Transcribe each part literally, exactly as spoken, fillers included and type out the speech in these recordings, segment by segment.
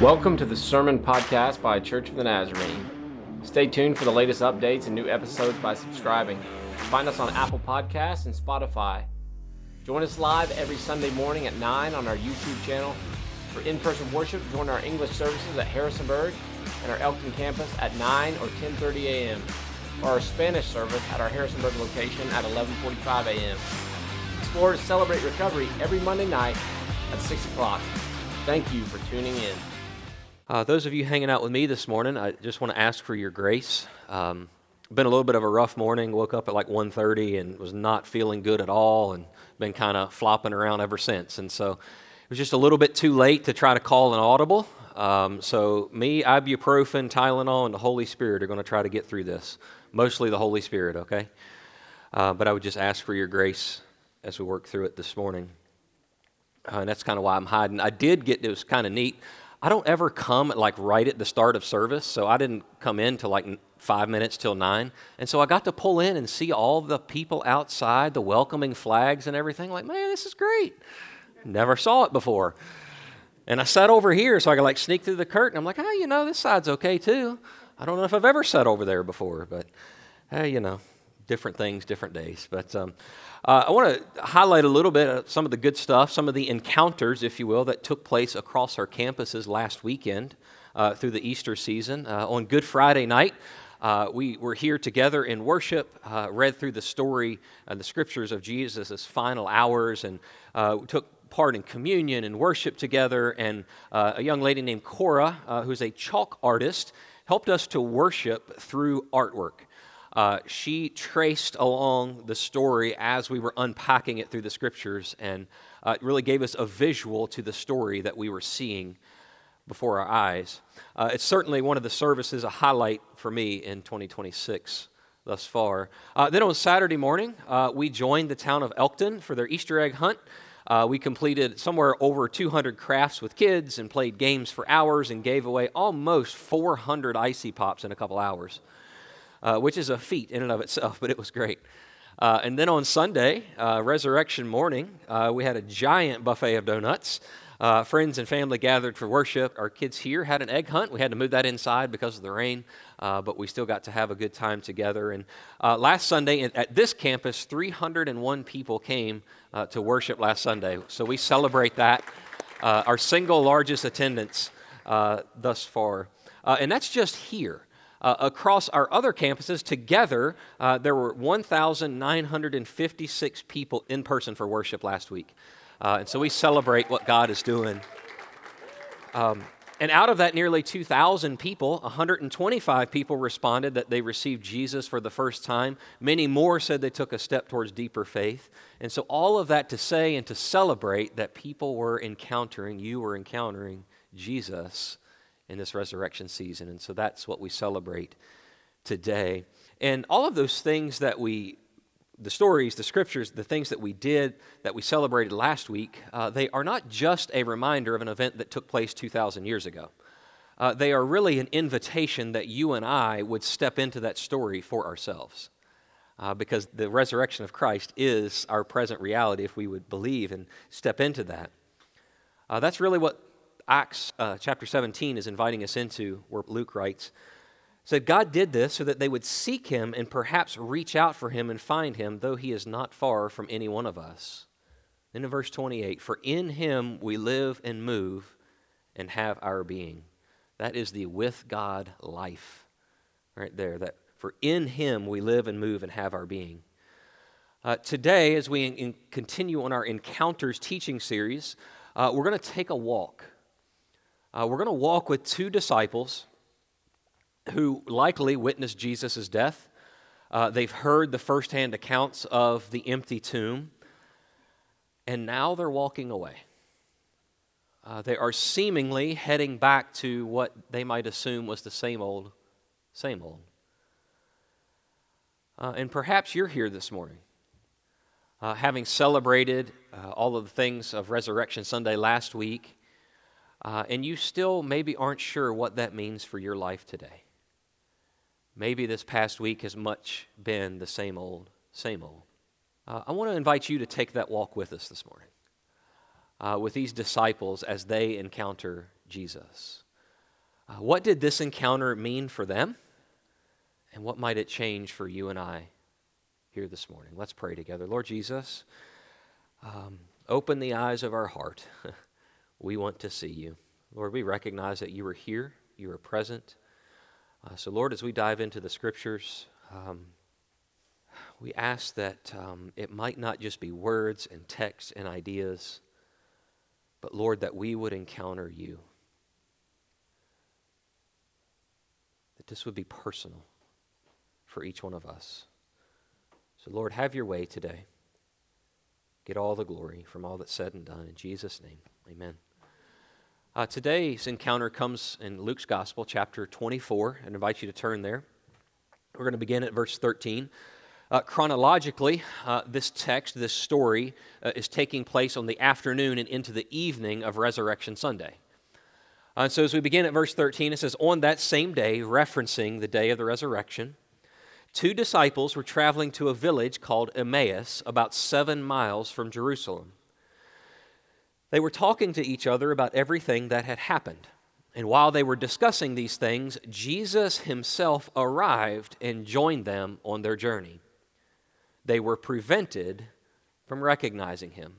Welcome to the Sermon Podcast by Church of the Nazarene. Stay tuned for the latest updates and new episodes by subscribing. Find us on Apple Podcasts and Spotify. Join us live every Sunday morning at nine on our YouTube channel. For in-person worship, join our English services at Harrisonburg and our Elkton campus at nine or ten thirty a.m. or our Spanish service at our Harrisonburg location at eleven forty-five a.m. Explore Celebrate Recovery every Monday night at six o'clock. Thank you for tuning in. Uh, those of you hanging out with me this morning, I just want to ask for your grace. Um, been a little bit of a rough morning. Woke up at like one thirty and was not feeling good at all, and been kind of flopping around ever since. And so it was just a little bit too late to try to call an audible. Um, so me, ibuprofen, Tylenol, and the Holy Spirit are going to try to get through this. Mostly the Holy Spirit, okay? Uh, but I would just ask for your grace as we work through it this morning. Uh, and that's kind of why I'm hiding. I did get, it was kind of neat. I don't ever come at like right at the start of service, so I didn't come in till like five minutes till nine. And so I got to pull in and see all the people outside, the welcoming flags and everything. Like, man, this is great. Never saw it before. And I sat over here so I could like sneak through the curtain. I'm like, oh, you know, this side's okay too. I don't know if I've ever sat over there before, but hey, you know, different things, different days. But um, uh, I want to highlight a little bit of some of the good stuff, some of the encounters, if you will, that took place across our campuses last weekend uh, through the Easter season. Uh, on Good Friday night, uh, we were here together in worship, uh, read through the story and the scriptures of Jesus' final hours, and uh, took part in communion and worship together. And uh, a young lady named Cora, uh, who's a chalk artist, helped us to worship through artwork. Uh, she traced along the story as we were unpacking it through the scriptures, and uh, it really gave us a visual to the story that we were seeing before our eyes. Uh, it's certainly one of the services, a highlight for me in twenty twenty-six thus far. Uh, then on Saturday morning, uh, we joined the town of Elkton for their Easter egg hunt. Uh, we completed somewhere over two hundred crafts with kids and played games for hours and gave away almost four hundred Icy Pops in a couple hours. Uh, which is a feat in and of itself, but it was great. Uh, and then on Sunday, uh, resurrection morning, uh, we had a giant buffet of donuts. Uh, friends and family gathered for worship. Our kids here had an egg hunt. We had to move that inside because of the rain, uh, but we still got to have a good time together. And uh, last Sunday at this campus, three hundred one people came uh, to worship last Sunday. So we celebrate that, uh, our single largest attendance uh, thus far. Uh, and that's just here. Uh, across our other campuses together, uh, there were one thousand nine hundred fifty-six people in person for worship last week. Uh, and so we celebrate what God is doing. Um, and out of that nearly two thousand people, one hundred twenty-five people responded that they received Jesus for the first time. Many more said they took a step towards deeper faith. And so all of that to say and to celebrate that people were encountering, you were encountering Jesus in this resurrection season. And so that's what we celebrate today. And all of those things that we, the stories, the scriptures, the things that we did, that we celebrated last week, uh, they are not just a reminder of an event that took place two thousand years ago. Uh, they are really an invitation that you and I would step into that story for ourselves. Uh, because the resurrection of Christ is our present reality if we would believe and step into that. Uh, that's really what Acts uh, chapter seventeen is inviting us into, where Luke writes, said, God did this so that they would seek him and perhaps reach out for him and find him, though he is not far from any one of us. Then in verse twenty-eight, for in him we live and move and have our being. That is the with God life right there. That for in him we live and move and have our being. Uh, today, as we in, in continue on our Encounters teaching series, uh, we're going to take a walk. Uh, we're going to walk with two disciples who likely witnessed Jesus' death. Uh, they've heard the firsthand accounts of the empty tomb, and now they're walking away. Uh, they are seemingly heading back to what they might assume was the same old, same old. Uh, and perhaps you're here this morning, uh, having celebrated uh, all of the things of Resurrection Sunday last week, Uh, and you still maybe aren't sure what that means for your life today. Maybe this past week has much been the same old, same old. Uh, I want to invite you to take that walk with us this morning, uh, with these disciples as they encounter Jesus. Uh, what did this encounter mean for them? And what might it change for you and I here this morning? Let's pray together. Lord Jesus, um, open the eyes of our heart. We want to see you. Lord, we recognize that you are here, you are present. Uh, so Lord, as we dive into the Scriptures, um, we ask that um, it might not just be words and texts and ideas, but Lord, that we would encounter you. That this would be personal for each one of us. So Lord, have your way today. Get all the glory from all that's said and done. In Jesus' name, amen. Uh, today's encounter comes in Luke's Gospel, chapter twenty-four. I invite you to turn there. We're going to begin at verse thirteen. Uh, chronologically, uh, this text, this story, uh, is taking place on the afternoon and into the evening of Resurrection Sunday. Uh, so as we begin at verse thirteen, it says, "On that same day," referencing the day of the resurrection, two disciples were traveling to a village called Emmaus, about seven miles from Jerusalem. They were talking to each other about everything that had happened. And while they were discussing these things, Jesus himself arrived and joined them on their journey. They were prevented from recognizing him.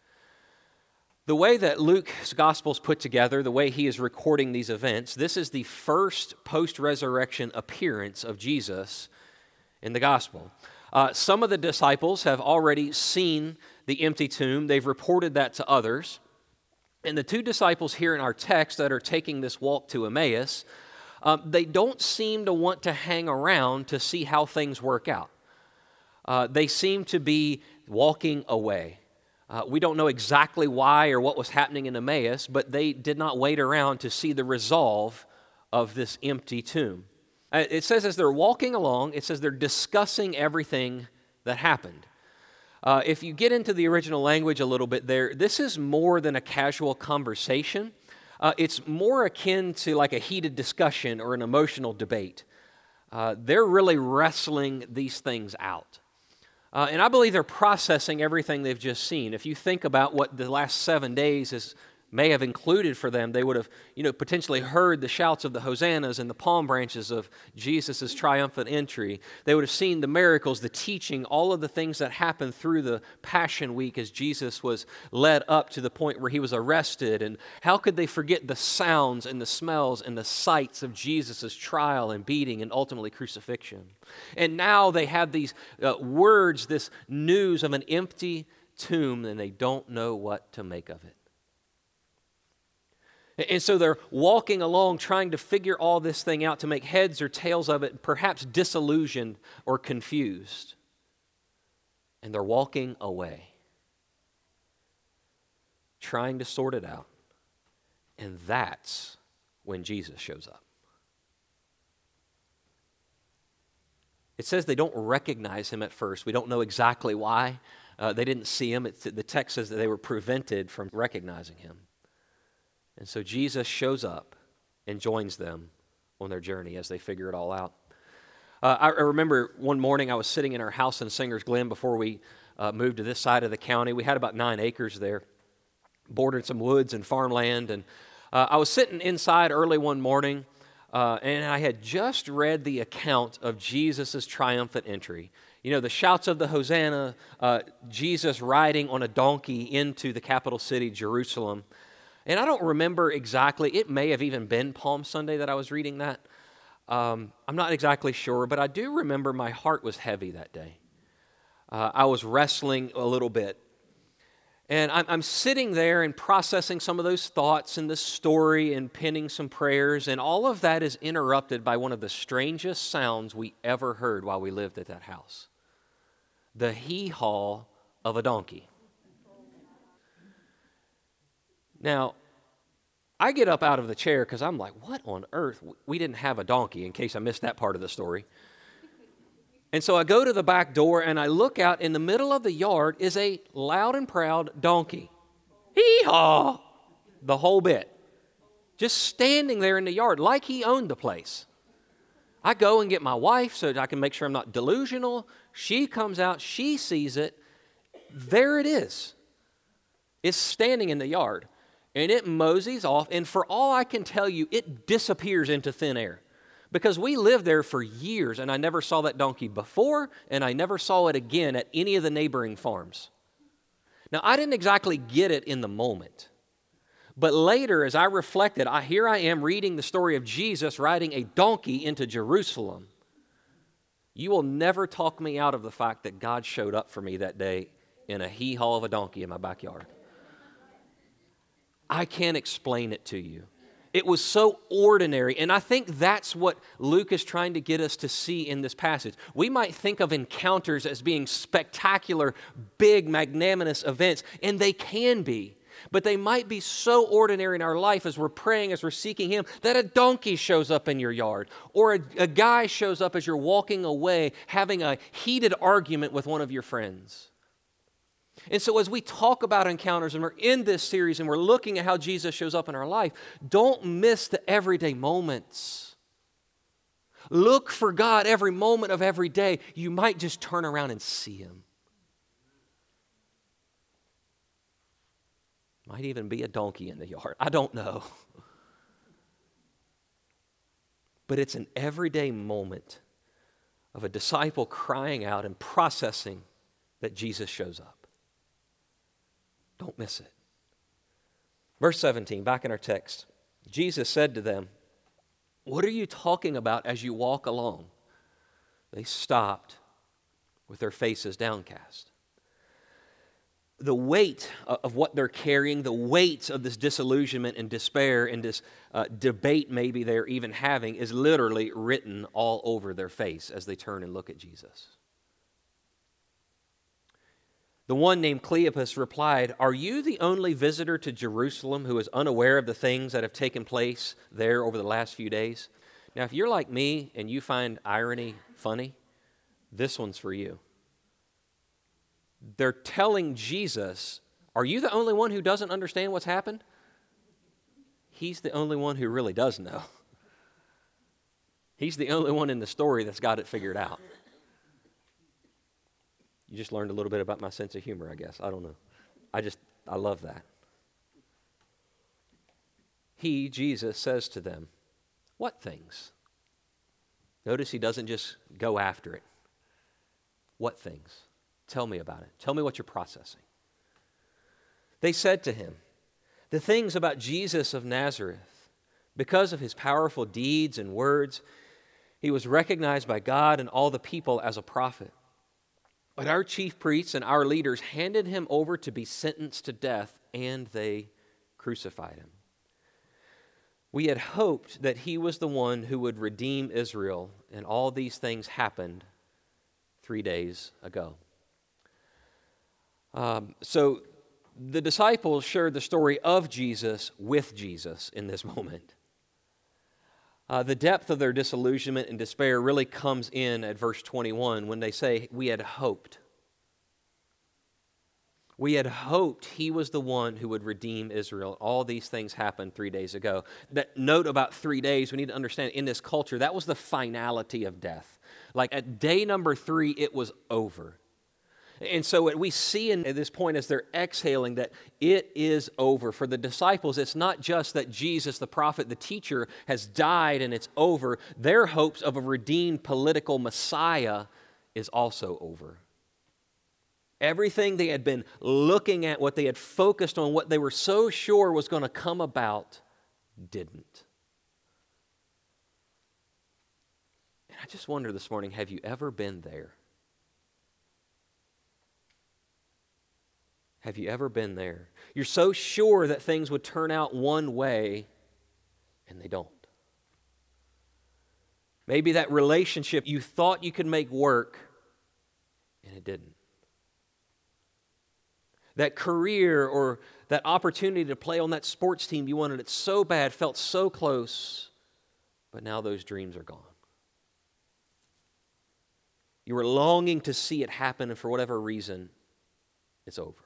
The way that Luke's gospel is put together, the way he is recording these events, this is the first post-resurrection appearance of Jesus in the gospel. Uh, some of the disciples have already seen the empty tomb. They've reported that to others. And the two disciples here in our text that are taking this walk to Emmaus, uh, they don't seem to want to hang around to see how things work out. Uh, they seem to be walking away. Uh, we don't know exactly why or what was happening in Emmaus, but they did not wait around to see the resolve of this empty tomb. Uh, it says as they're walking along, it says they're discussing everything that happened. Uh, if you get into the original language a little bit there, this is more than a casual conversation. Uh, it's more akin to like a heated discussion or an emotional debate. Uh, they're really wrestling these things out. Uh, and I believe they're processing everything they've just seen. If you think about what the last seven days is, may have included for them, they would have, you know, potentially heard the shouts of the hosannas and the palm branches of Jesus' triumphant entry. They would have seen the miracles, the teaching, all of the things that happened through the Passion Week as Jesus was led up to the point where he was arrested. And how could they forget the sounds and the smells and the sights of Jesus' trial and beating and ultimately crucifixion? And now they have these uh, words, this news of an empty tomb, and they don't know what to make of it. And so they're walking along trying to figure all this thing out to make heads or tails of it, perhaps disillusioned or confused. And they're walking away, trying to sort it out. And that's when Jesus shows up. It says they don't recognize him at first. We don't know exactly why. Uh, they didn't see him. It's, the text says that they were prevented from recognizing him. And so Jesus shows up and joins them on their journey as they figure it all out. Uh, I, I remember one morning I was sitting in our house in Singer's Glen before we uh, moved to this side of the county. We had about nine acres there, bordered some woods and farmland. And uh, I was sitting inside early one morning, uh, and I had just read the account of Jesus' triumphant entry. You know, the shouts of the Hosanna, uh, Jesus riding on a donkey into the capital city, Jerusalem. And I don't remember exactly, it may have even been Palm Sunday that I was reading that. Um, I'm not exactly sure, but I do remember my heart was heavy that day. Uh, I was wrestling a little bit. And I'm, I'm sitting there and processing some of those thoughts and the story and penning some prayers, and all of that is interrupted by one of the strangest sounds we ever heard while we lived at that house. The hee-haw of a donkey. Now, I get up out of the chair because I'm like, what on earth? We didn't have a donkey, in case I missed that part of the story. And so I go to the back door and I look out. In the middle of the yard is a loud and proud donkey. Hee-haw! The whole bit. Just standing there in the yard like he owned the place. I go and get my wife so that I can make sure I'm not delusional. She comes out. She sees it. There it is. It's standing in the yard. And it moseys off, and for all I can tell you, it disappears into thin air. Because we lived there for years, and I never saw that donkey before, and I never saw it again at any of the neighboring farms. Now, I didn't exactly get it in the moment. But later, as I reflected, I, here I am reading the story of Jesus riding a donkey into Jerusalem. You will never talk me out of the fact that God showed up for me that day in a hee-haw of a donkey in my backyard. I can't explain it to you. It was so ordinary, and I think that's what Luke is trying to get us to see in this passage. We might think of encounters as being spectacular, big, magnanimous events, and they can be. But they might be so ordinary in our life as we're praying, as we're seeking Him, that a donkey shows up in your yard, or a, a guy shows up as you're walking away having a heated argument with one of your friends. And so as we talk about encounters, and we're in this series, and we're looking at how Jesus shows up in our life, don't miss the everyday moments. Look for God every moment of every day. You might just turn around and see Him. Might even be a donkey in the yard. I don't know. But it's an everyday moment of a disciple crying out and processing that Jesus shows up. Don't miss it. Verse seventeen, back in our text, Jesus said to them, "What are you talking about as you walk along?" They stopped with their faces downcast. The weight of what they're carrying, the weight of this disillusionment and despair and this uh, debate maybe they're even having is literally written all over their face as they turn and look at Jesus. The one named Cleopas replied, "Are you the only visitor to Jerusalem who is unaware of the things that have taken place there over the last few days?" Now, if you're like me and you find irony funny, this one's for you. They're telling Jesus, "Are you the only one who doesn't understand what's happened?" He's the only one who really does know. He's the only one in the story that's got it figured out. You just learned a little bit about my sense of humor, I guess. I don't know. I just, I love that. He, Jesus, says to them, "What things?" Notice he doesn't just go after it. What things? Tell me about it. Tell me what you're processing. They said to him, "The things about Jesus of Nazareth. Because of his powerful deeds and words, he was recognized by God and all the people as a prophet. But our chief priests and our leaders handed him over to be sentenced to death, and they crucified him. We had hoped that he was the one who would redeem Israel, and all these things happened three days ago." Um, so the disciples shared the story of Jesus with Jesus in this moment. Uh, the depth of their disillusionment and despair really comes in at verse twenty-one when they say, "We had hoped." We had hoped he was the one who would redeem Israel. All these things happened three days ago. That note about three days, we need to understand in this culture, that was the finality of death. Like at day number three, it was over. And so what we see in, at this point as they're exhaling that it is over. For the disciples, it's not just that Jesus, the prophet, the teacher, has died and it's over. Their hopes of a redeemed political Messiah is also over. Everything they had been looking at, what they had focused on, what they were so sure was going to come about, didn't. And I just wonder this morning, have you ever been there? Have you ever been there? You're so sure that things would turn out one way, and they don't. Maybe that relationship you thought you could make work, and it didn't. That career or that opportunity to play on that sports team you wanted it so bad, felt so close, but now those dreams are gone. You were longing to see it happen, and for whatever reason, it's over.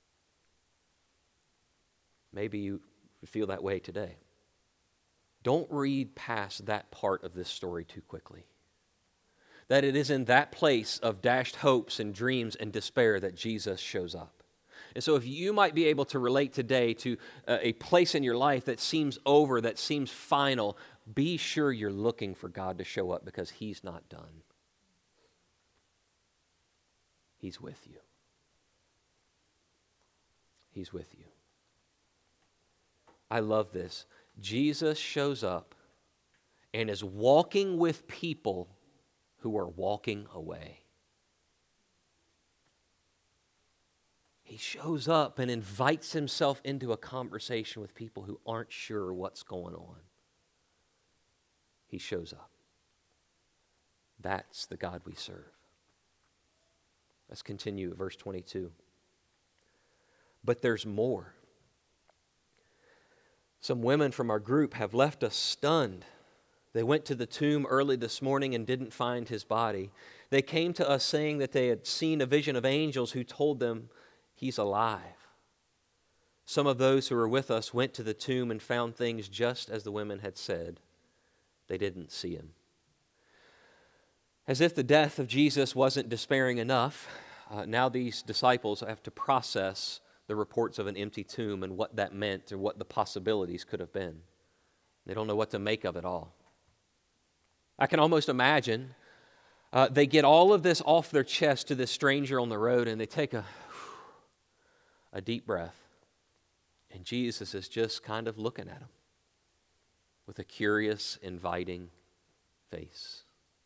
Maybe you feel that way today. Don't read past that part of this story too quickly. That it is in that place of dashed hopes and dreams and despair that Jesus shows up. And so if you might be able to relate today to uh, a place in your life that seems over, that seems final, be sure you're looking for God to show up, because He's not done. He's with you. He's with you. I love this. Jesus shows up and is walking with people who are walking away. He shows up and invites himself into a conversation with people who aren't sure what's going on. He shows up. That's the God we serve. Let's continue at verse twenty-two. But there's more. Some women from our group have left us stunned. They went to the tomb early this morning and didn't find his body. They came to us saying that they had seen a vision of angels who told them he's alive. Some of those who were with us went to the tomb and found things just as the women had said. They didn't see him. As if the death of Jesus wasn't despairing enough, uh, now these disciples have to process the reports of an empty tomb and what that meant or what the possibilities could have been. They don't know what to make of it all. I can almost imagine uh, they get all of this off their chest to this stranger on the road, and they take a, a deep breath. And Jesus is just kind of looking at them with a curious, inviting face.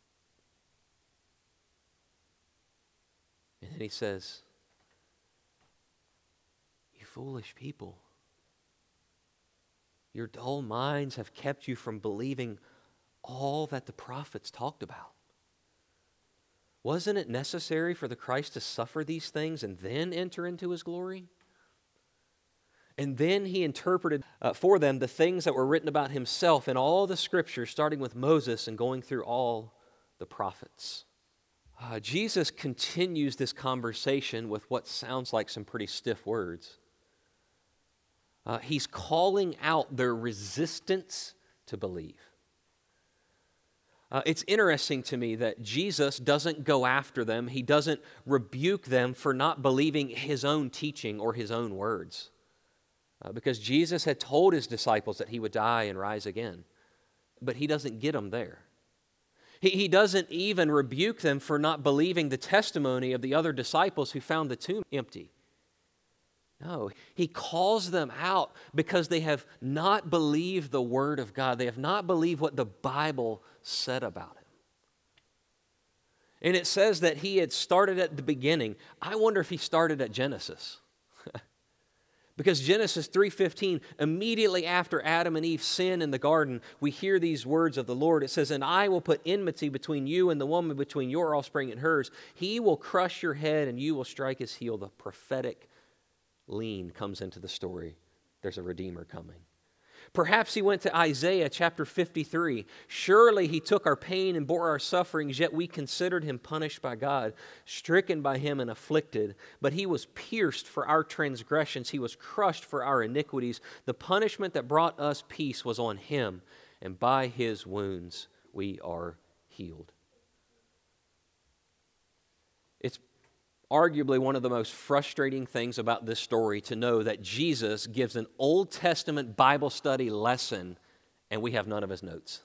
And then he says, "You foolish people, your dull minds have kept you from believing all that the prophets talked about. Wasn't it necessary for the Christ to suffer these things and then enter into his glory?" And then he interpreted uh, for them the things that were written about himself in all the scriptures, starting with Moses and going through all the prophets. Uh, Jesus continues this conversation with what sounds like some pretty stiff words. Uh, he's calling out their resistance to believe. Uh, it's interesting to me that Jesus doesn't go after them. He doesn't rebuke them for not believing his own teaching or his own words. Uh, because Jesus had told his disciples that he would die and rise again. But he doesn't get them there. He, he doesn't even rebuke them for not believing the testimony of the other disciples who found the tomb empty. No, he calls them out because they have not believed the Word of God. They have not believed what the Bible said about him. And it says that he had started at the beginning. I wonder if he started at Genesis. Because Genesis three fifteen, immediately after Adam and Eve sin in the garden, we hear these words of the Lord. It says, "And I will put enmity between you and the woman, between your offspring and hers. He will crush your head and you will strike his heel." The prophetic lean comes into the story. There's a Redeemer coming. Perhaps he went to Isaiah chapter fifty-three. "Surely he took our pain and bore our sufferings, yet we considered him punished by God, stricken by him and afflicted. But he was pierced for our transgressions, he was crushed for our iniquities. The punishment that brought us peace was on him, and by his wounds we are healed." It's arguably one of the most frustrating things about this story to know that Jesus gives an Old Testament Bible study lesson and we have none of his notes.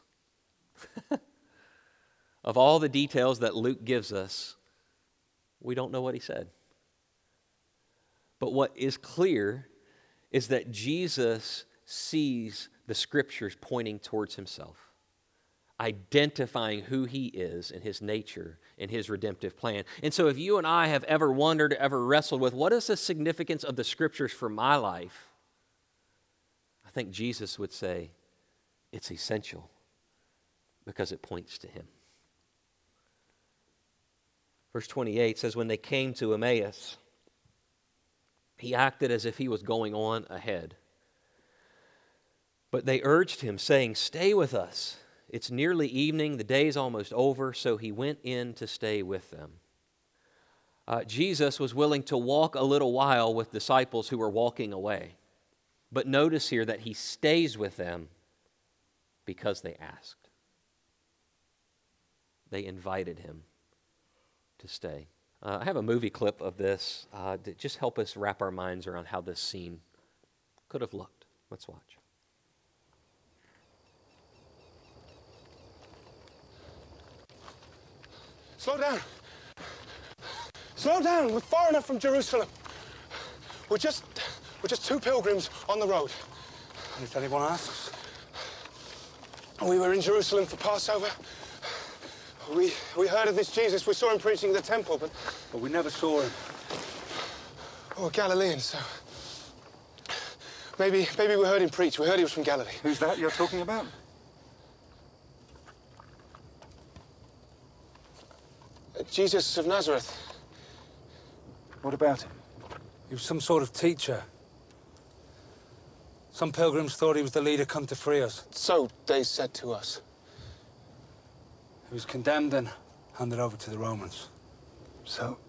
Of all the details that Luke gives us, we don't know what he said. But what is clear is that Jesus sees the scriptures pointing towards himself, identifying who he is in his nature, in his redemptive plan. And so if you and I have ever wondered, ever wrestled with, what is the significance of the scriptures for my life? I think Jesus would say, it's essential because it points to him. Verse twenty-eight says, "When they came to Emmaus, he acted as if he was going on ahead. But they urged him, saying, 'Stay with us. It's nearly evening, the day's almost over,' so he went in to stay with them." Uh, Jesus was willing to walk a little while with disciples who were walking away. But notice here that he stays with them because they asked. They invited him to stay. Uh, I have a movie clip of this uh, to just help us wrap our minds around how this scene could have looked. Let's watch. Slow down. Slow down. We're far enough from Jerusalem. We're just, we're just two pilgrims on the road. And if anyone asks, we were in Jerusalem for Passover. We, we heard of this Jesus. We saw him preaching in the temple, but... But we never saw him. Oh, we're Galileans, so... Maybe, maybe we heard him preach. We heard he was from Galilee. Who's that you're talking about? Uh, Jesus of Nazareth. What about him? He was some sort of teacher. Some pilgrims thought he was the leader come to free us. So they said to us. He was condemned and handed over to the Romans. So?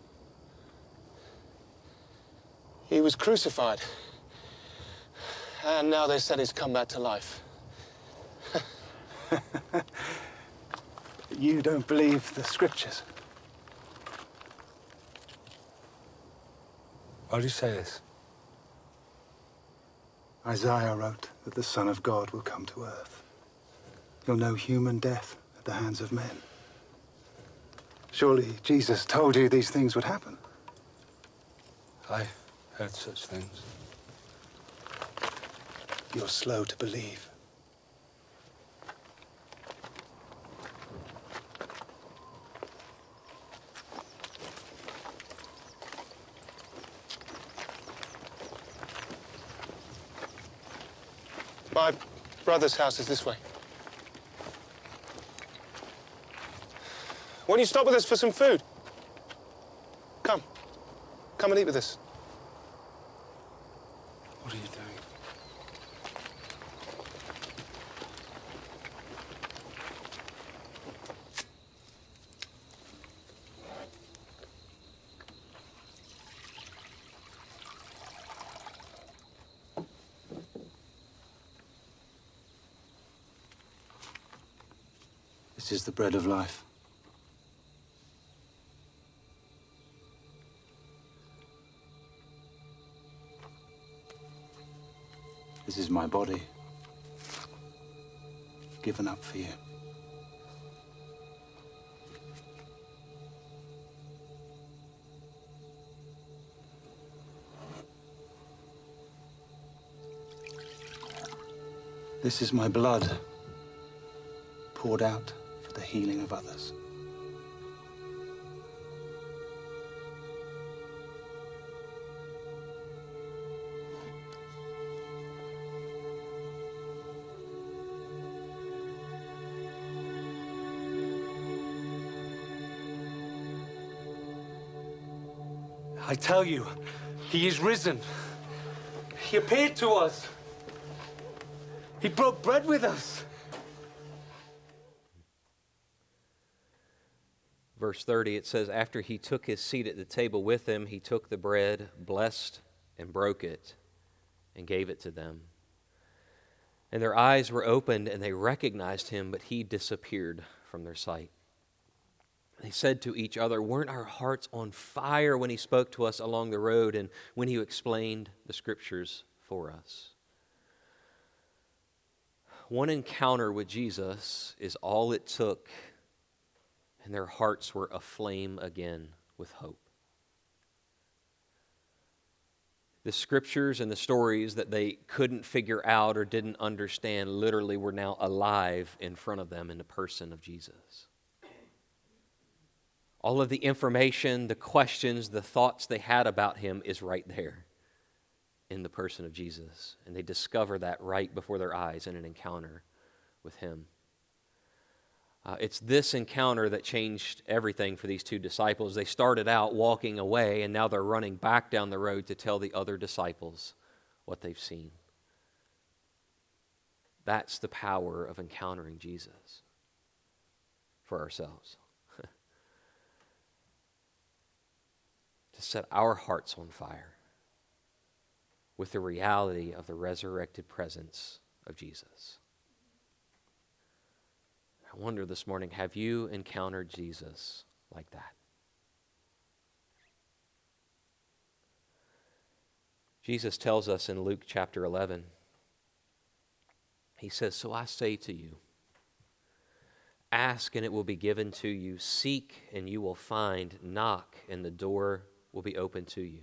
He was crucified. And now they said he's come back to life. You don't believe the scriptures? Why do you say this? Isaiah wrote that the Son of God will come to earth. He'll know human death at the hands of men. Surely Jesus told you these things would happen. I heard such things. You're slow to believe. My brother's house is this way. Why don't you stop with us for some food? Come. Come and eat with us. What are you doing? This is the bread of life. This is my body, given up for you. This is my blood, poured out for the healing of others. I tell you, he is risen. He appeared to us. He broke bread with us. Verse thirty, it says, after he took his seat at the table with them, he took the bread, blessed and broke it, and gave it to them. And their eyes were opened, and they recognized him, but he disappeared from their sight. They said to each other, weren't our hearts on fire when he spoke to us along the road and when he explained the scriptures for us? One encounter with Jesus is all it took, and their hearts were aflame again with hope. The scriptures and the stories that they couldn't figure out or didn't understand literally were now alive in front of them in the person of Jesus. All of the information, the questions, the thoughts they had about him is right there in the person of Jesus. And they discover that right before their eyes in an encounter with him. Uh, it's this encounter that changed everything for these two disciples. They started out walking away, and now they're running back down the road to tell the other disciples what they've seen. That's the power of encountering Jesus for ourselves. To set our hearts on fire with the reality of the resurrected presence of Jesus. I wonder this morning, have you encountered Jesus like that? Jesus tells us in Luke chapter eleven, he says, "So I say to you, ask and it will be given to you. Seek and you will find. Knock and the door will be open to you.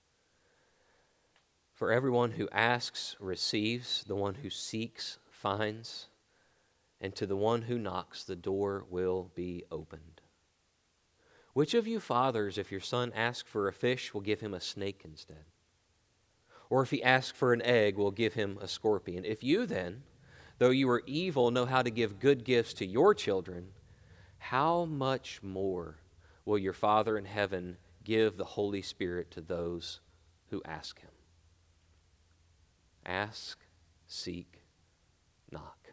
For everyone who asks receives, the one who seeks finds, and to the one who knocks the door will be opened. Which of you fathers, if your son asks for a fish, will give him a snake instead? Or if he asks for an egg, will give him a scorpion? If you then, though you are evil, know how to give good gifts to your children, how much more will your Father in heaven give the Holy Spirit to those who ask him?" Ask, seek, knock.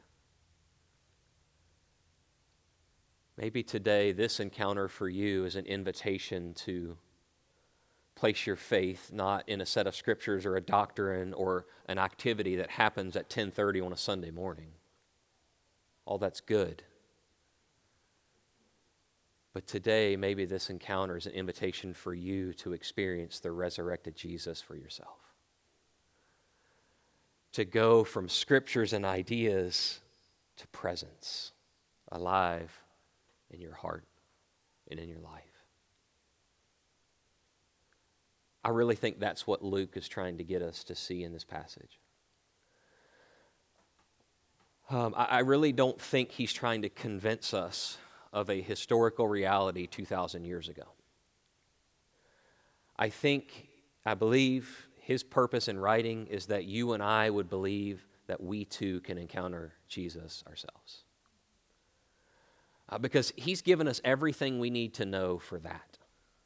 Maybe today this encounter for you is an invitation to place your faith not in a set of scriptures or a doctrine or an activity that happens at ten thirty on a Sunday morning. All that's good. But today, maybe this encounter is an invitation for you to experience the resurrected Jesus for yourself. To go from scriptures and ideas to presence, alive in your heart and in your life. I really think that's what Luke is trying to get us to see in this passage. Um, I, I really don't think he's trying to convince us of a historical reality two thousand years ago. I think, I believe his purpose in writing is that you and I would believe that we too can encounter Jesus ourselves. Uh, because he's given us everything we need to know for that.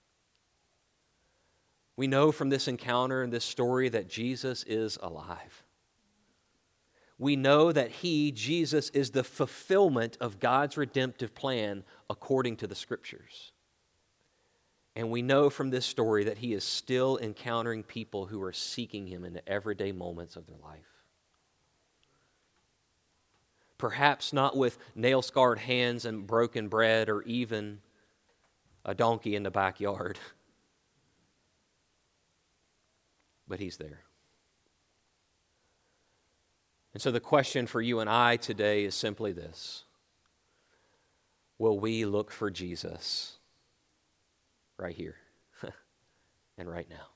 We know from this encounter and this story that Jesus is alive. We know that he, Jesus, is the fulfillment of God's redemptive plan according to the Scriptures. And we know from this story that he is still encountering people who are seeking him in the everyday moments of their life. Perhaps not with nail-scarred hands and broken bread or even a donkey in the backyard. But he's there. And so the question for you and I today is simply this: will we look for Jesus right here and right now?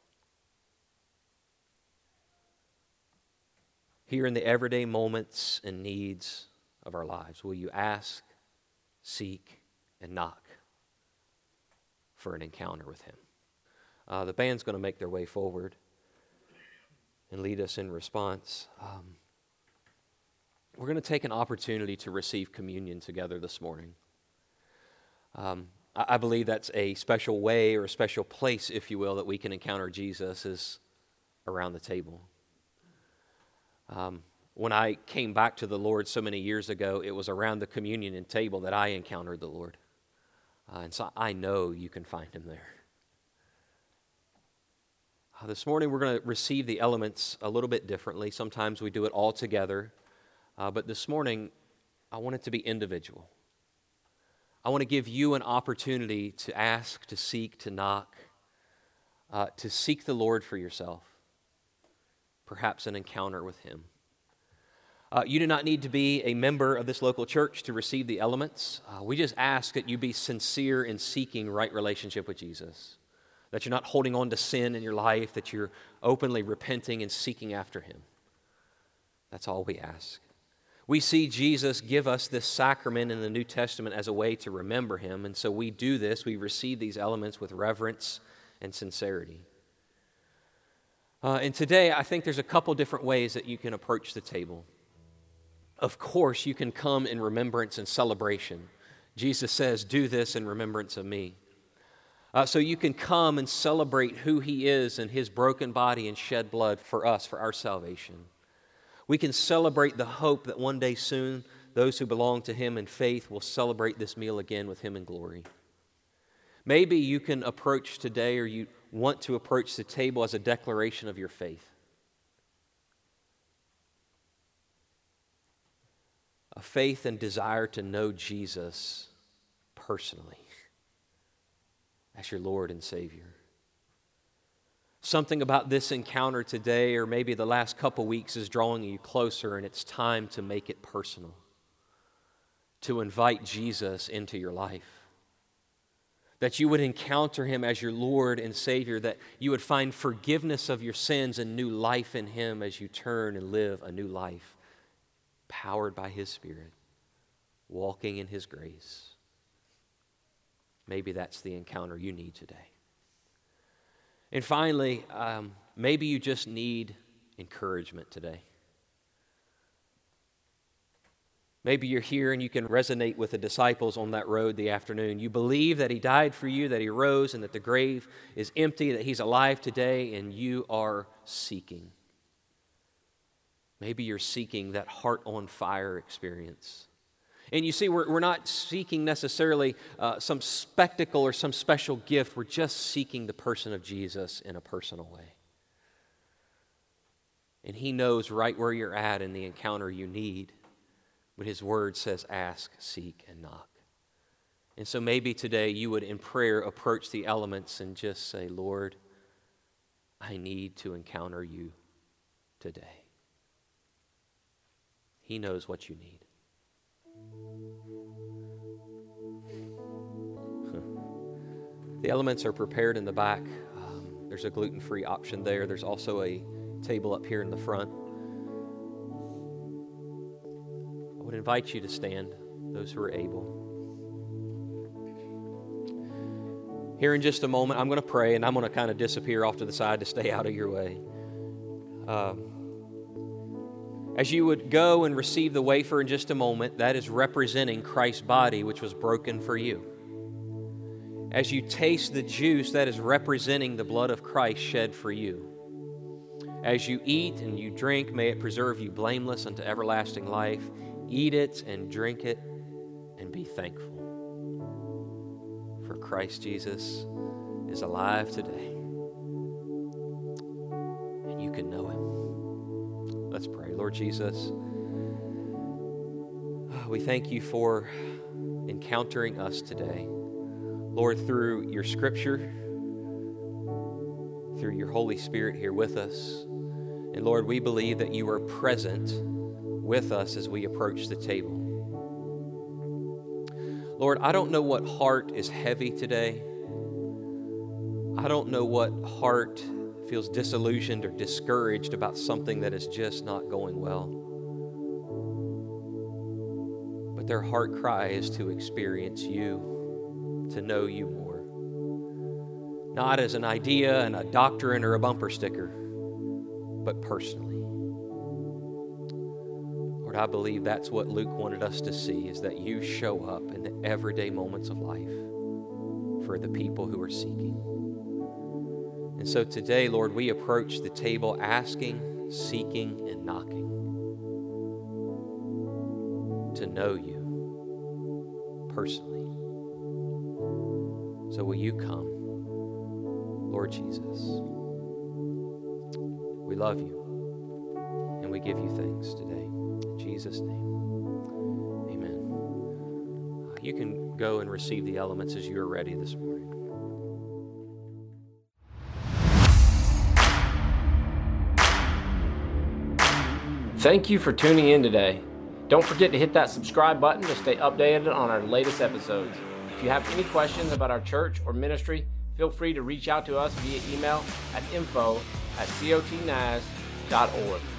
Here in the everyday moments and needs of our lives, will you ask, seek, and knock for an encounter with him? Uh, the band's going to make their way forward and lead us in response. Um, we're going to take an opportunity to receive communion together this morning. Um, I, I believe that's a special way or a special place, if you will, that we can encounter Jesus is around the table. Um, when I came back to the Lord so many years ago, it was around the communion and table that I encountered the Lord. Uh, and so I know you can find him there. Uh, this morning we're going to receive the elements a little bit differently. Sometimes we do it all together. Uh, but this morning, I want it to be individual. I want to give you an opportunity to ask, to seek, to knock, uh, to seek the Lord for yourself. Perhaps an encounter with him. Uh, you do not need to be a member of this local church to receive the elements. Uh, we just ask that you be sincere in seeking right relationship with Jesus. That you're not holding on to sin in your life, that you're openly repenting and seeking after him. That's all we ask. We see Jesus give us this sacrament in the New Testament as a way to remember him, and so we do this. We receive these elements with reverence and sincerity. Uh, and today, I think there's a couple different ways that you can approach the table. Of course, you can come in remembrance and celebration. Jesus says, "Do this in remembrance of me." Uh, so you can come and celebrate who he is and his broken body and shed blood for us, for our salvation. We can celebrate the hope that one day soon those who belong to him in faith will celebrate this meal again with him in glory. Maybe you can approach today, or you want to approach the table as a declaration of your faith. A faith and desire to know Jesus personally as your Lord and Savior. something about this encounter today or maybe the last couple weeks is drawing you closer, and it's time to make it personal, to invite Jesus into your life. That you would encounter Him as your Lord and Savior, that you would find forgiveness of your sins and new life in Him as you turn and live a new life, powered by His Spirit, walking in His grace. Maybe that's the encounter you need today. And finally, um, maybe you just need encouragement today. Maybe you're here and you can resonate with the disciples on that road the afternoon. You believe that He died for you, that He rose, and that the grave is empty, that He's alive today, and you are seeking. Maybe you're seeking that heart-on-fire experience. And you see, we're, we're not seeking necessarily uh, some spectacle or some special gift. We're just seeking the person of Jesus in a personal way. And He knows right where you're at in the encounter you need. But His Word says, ask, seek, and knock. And so maybe today you would, in prayer, approach the elements and just say, Lord, I need to encounter You today. He knows what you need. The elements are prepared in the back. Um, there's a gluten-free option there. There's also a table up here in the front. I would invite you to stand, those who are able. Here in just a moment, I'm going to pray, and I'm going to kind of disappear off to the side to stay out of your way. Um, as you would go and receive the wafer in just a moment, that is representing Christ's body, which was broken for you. As you taste the juice, that is representing the blood of Christ shed for you. As you eat and you drink, may it preserve you blameless unto everlasting life. Eat it and drink it and be thankful. For Christ Jesus is alive today. And you can know Him. Let's pray. Lord Jesus, we thank You for encountering us today. Lord, through Your Scripture, through Your Holy Spirit here with us. And Lord, we believe that You are present with us as we approach the table. Lord, I don't know what heart is heavy today. I don't know what heart feels disillusioned or discouraged about something that is just not going well. But their heart cry is to experience You, to know You more. Not as an idea and a doctrine or a bumper sticker, but personally. Lord, I believe that's what Luke wanted us to see, is that You show up in the everyday moments of life for the people who are seeking. And so today, Lord, we approach the table asking, seeking, and knocking to know You personally. So will You come, Lord Jesus? We love You, and we give You thanks today. In Jesus' name, amen. Uh, you can go and receive the elements as you are ready this morning. Thank you for tuning in today. Don't forget to hit that subscribe button to stay updated on our latest episodes. If you have any questions about our church or ministry, feel free to reach out to us via email at info at cotnaz dot org.